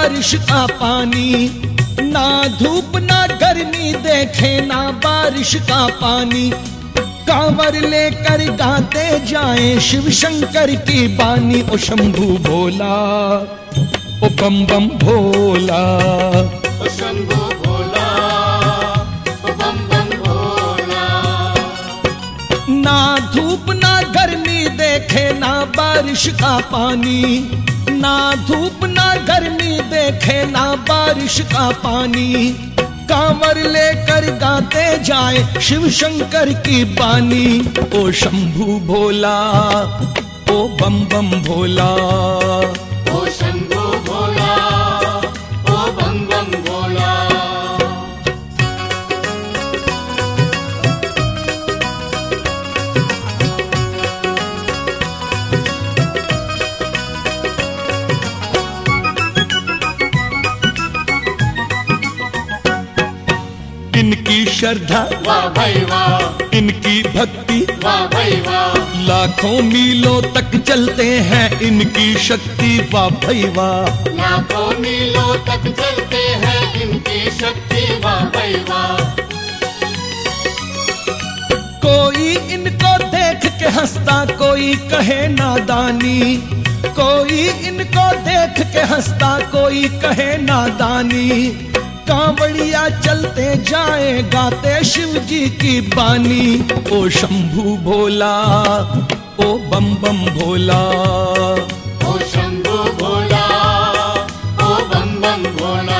बारिश का पानी, ना धूप ना गर्मी देखे ना बारिश का पानी। कांवर लेकर गाते जाएं शिव शंकर की बानी। ओ शंभू भोला, ओ बम बम भोला, ओ शंभू भोला, ओ बम बम भोला। ना धूप ना गर्मी देखे ना बारिश का पानी, ना धूप ना गर्मी देखे ना बारिश का पानी। कांवर लेकर गाते जाए शिव शंकर की बानी। ओ शंभू भोला, ओ बम बम भोला, ओ शंभू भोला, ओ बम बम भोला। इनकी श्रद्धा वाह भाई वाह, इनकी भक्ति वाह भाई वाह। लाखों मीलों तक चलते हैं इनकी शक्ति। वाह भाई वाह, लाखों मीलों तक चलते हैं इनकी शक्ति। वाह भाई वाह। कोई इनको देख के हंसता कोई कहे नादानी, कोई इनको देख के हंसता कोई कहे नादानी। कांवड़िया चलते जाए गाते शिव जी की बानी। ओ शंभू भोला, ओ बम बम भोला, ओ शंभू भोला, ओ बम बम भोला।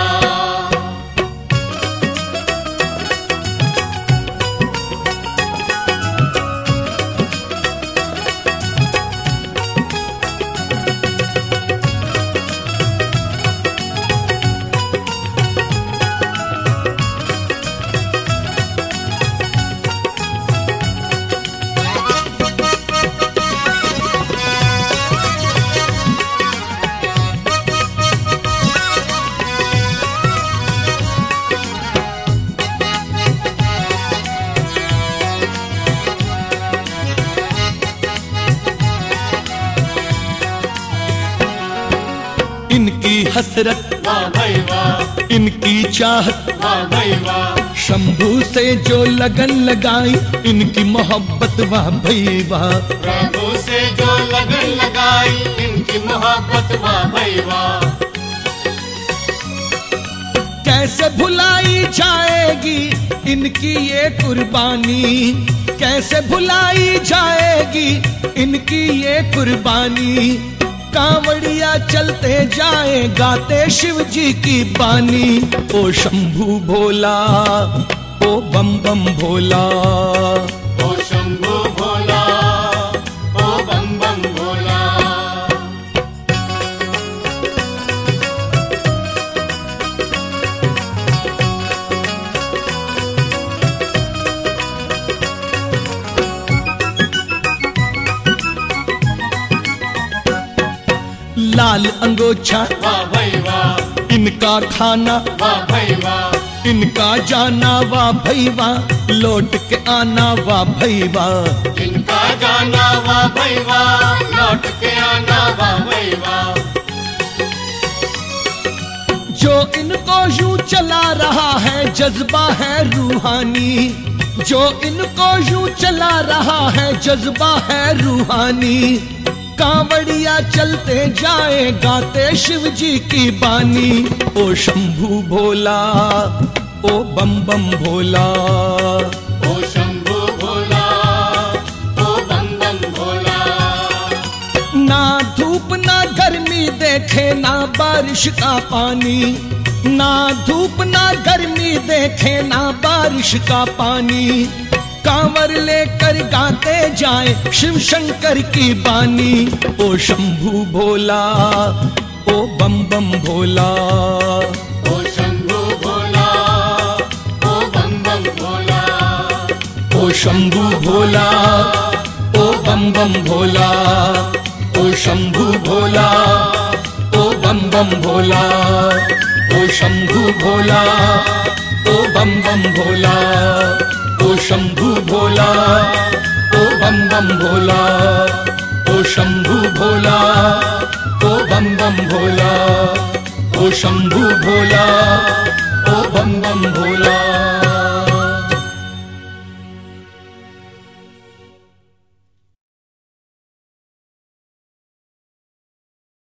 इनकी हसरत वाह भाई वाह, इनकी चाहत वाह भाई वाह। शंभू से जो लगन लगाई इनकी मोहब्बत। वाह भाई वाह, प्रभु से जो लगन लगाई इनकी मोहब्बत। वाह भाई वाह। कैसे भुलाई जाएगी इनकी ये कुर्बानी, कैसे भुलाई जाएगी इनकी ये कुर्बानी। कांवड़िया चलते जाए गाते शिव जी की बानी। ओ शंभू भोला, ओ बम बम भोला, ओ शंभू भोला, ओ बम बम भोला। लाल अंगोछा वाह भाई वाह, इनका खाना, वाह भाई वाह। इनका जाना। वाह भई वाह, लौट के आना। वाह भई वाह, इनका जाना। वाह भाई वाह, लौट के आना। वाह भाई वाह। जो इनको यूं चला रहा है जज्बा है रूहानी, जो इनको यूं चला रहा है जज्बा है रूहानी। कांवड़िया चलते जाए गाते शिव जी की बानी। ओ शंभू भोला, ओ बम बम भोला, ओ शंभू भोला, ओ बम बम भोला। ना धूप ना गर्मी देखे ना बारिश का पानी, ना धूप ना गर्मी देखे ना बारिश का पानी। कांवर लेकर गाते जाए शिव शंकर की बानी। ओ शंभू भोला, ओ बम बम भोला, ओ शंभू भोला, ओ बम बम भोला। ओ शंभू भोला, ओ बम बम भोला, ओ शंभू भोला, ओ बम बम भोला, ओ शंभू भोला, ओ बम बम भोला, ओ शंभू भोला, ओ बम बम भोला, ओ शंभू भोला, ओ बम बम भोला, ओ शंभू भोला, ओ बम बम भोला।